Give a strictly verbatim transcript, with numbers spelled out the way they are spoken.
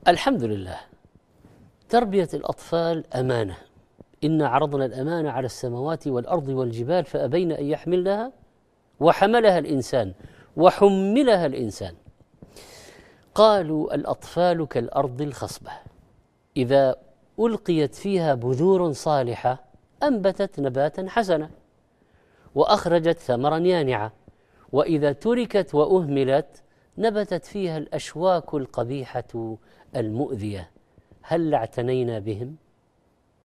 الحمد لله. تربية الأطفال أمانة، إنا عرضنا الأمانة على السماوات والأرض والجبال فأبين أن يحملنها وحملها الإنسان وحملها الإنسان. قالوا الأطفال كالأرض الخصبة، إذا ألقيت فيها بذور صالحة أنبتت نباتا حسنا وأخرجت ثمرا يانعا، وإذا تركت وأهملت نبتت فيها الأشواك القبيحة المؤذية. هل اعتنينا بهم؟